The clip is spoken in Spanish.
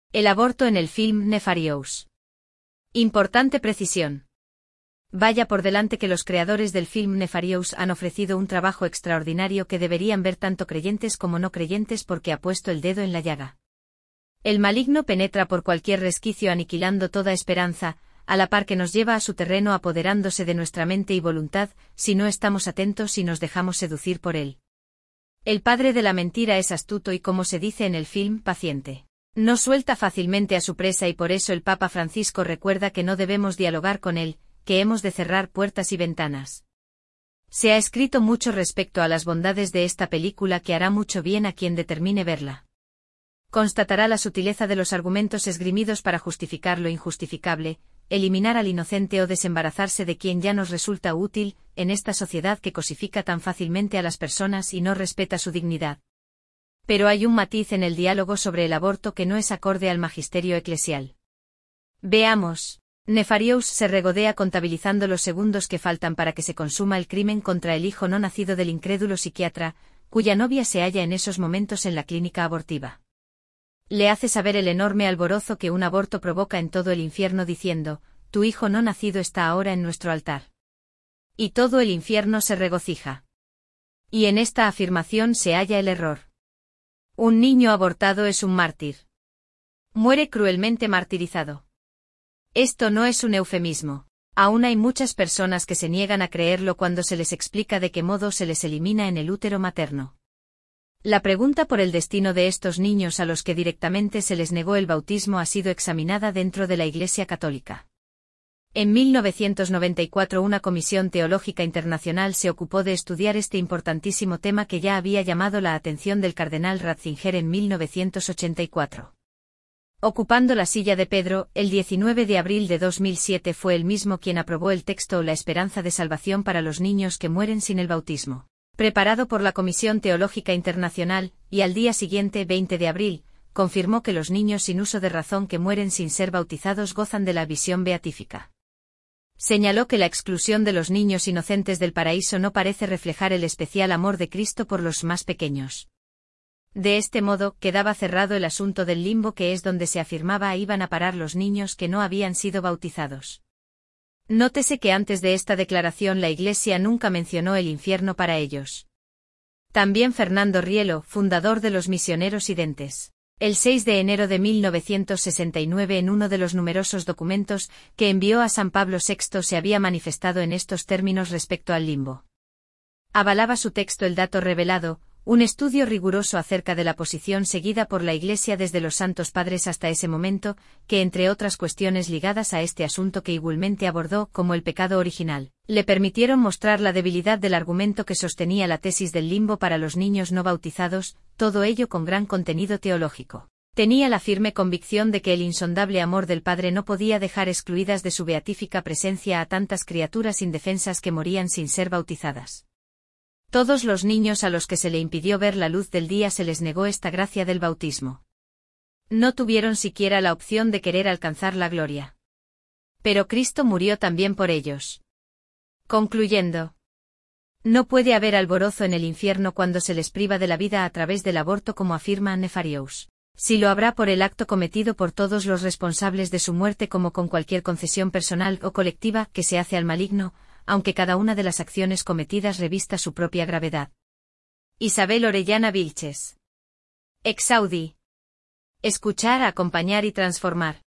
El aborto en el film Nefarious. Importante precisión. Vaya por delante que los creadores del film Nefarious han ofrecido un trabajo extraordinario que deberían ver tanto creyentes como no creyentes porque ha puesto el dedo en la llaga. El maligno penetra por cualquier resquicio aniquilando toda esperanza, a la par que nos lleva a su terreno apoderándose de nuestra mente y voluntad, si no estamos atentos y nos dejamos seducir por él. El padre de la mentira es astuto y, como se dice en el film, paciente. No suelta fácilmente a su presa y por eso el Papa Francisco recuerda que no debemos dialogar con él, que hemos de cerrar puertas y ventanas. Se ha escrito mucho respecto a las bondades de esta película que hará mucho bien a quien determine verla. Constatará la sutileza de los argumentos esgrimidos para justificar lo injustificable, eliminar al inocente o desembarazarse de quien ya nos resulta útil, en esta sociedad que cosifica tan fácilmente a las personas y no respeta su dignidad. Pero hay un matiz en el diálogo sobre el aborto que no es acorde al magisterio eclesial. Veamos. Nefarious se regodea contabilizando los segundos que faltan para que se consuma el crimen contra el hijo no nacido del incrédulo psiquiatra, cuya novia se halla en esos momentos en la clínica abortiva. Le hace saber el enorme alborozo que un aborto provoca en todo el infierno diciendo, tu hijo no nacido está ahora en nuestro altar. Y todo el infierno se regocija. Y en esta afirmación se halla el error. Un niño abortado es un mártir. Muere cruelmente martirizado. Esto no es un eufemismo. Aún hay muchas personas que se niegan a creerlo cuando se les explica de qué modo se les elimina en el útero materno. La pregunta por el destino de estos niños a los que directamente se les negó el bautismo ha sido examinada dentro de la Iglesia Católica. En 1994 una comisión teológica internacional se ocupó de estudiar este importantísimo tema que ya había llamado la atención del cardenal Ratzinger en 1984. Ocupando la silla de Pedro, el 19 de abril de 2007 fue él mismo quien aprobó el texto La esperanza de salvación para los niños que mueren sin el bautismo, preparado por la Comisión Teológica Internacional, y al día siguiente, 20 de abril, confirmó que los niños sin uso de razón que mueren sin ser bautizados gozan de la visión beatífica. Señaló que la exclusión de los niños inocentes del paraíso no parece reflejar el especial amor de Cristo por los más pequeños. De este modo, quedaba cerrado el asunto del limbo que es donde se afirmaba iban a parar los niños que no habían sido bautizados. Nótese que antes de esta declaración la Iglesia nunca mencionó el infierno para ellos. También Fernando Rielo, fundador de los Misioneros Identes. El 6 de enero de 1969 en uno de los numerosos documentos que envió a San Pablo VI se había manifestado en estos términos respecto al limbo. Avalaba su texto el dato revelado, un estudio riguroso acerca de la posición seguida por la Iglesia desde los Santos Padres hasta ese momento, que entre otras cuestiones ligadas a este asunto que igualmente abordó como el pecado original, le permitieron mostrar la debilidad del argumento que sostenía la tesis del limbo para los niños no bautizados, todo ello con gran contenido teológico. Tenía la firme convicción de que el insondable amor del Padre no podía dejar excluidas de su beatífica presencia a tantas criaturas indefensas que morían sin ser bautizadas. Todos los niños a los que se le impidió ver la luz del día se les negó esta gracia del bautismo. No tuvieron siquiera la opción de querer alcanzar la gloria. Pero Cristo murió también por ellos. Concluyendo. No puede haber alborozo en el infierno cuando se les priva de la vida a través del aborto como afirma Nefarious. Si lo habrá por el acto cometido por todos los responsables de su muerte como con cualquier concesión personal o colectiva que se hace al maligno, aunque cada una de las acciones cometidas revista su propia gravedad. Isabel Orellana Vilches. Exaudi. Escuchar, acompañar y transformar.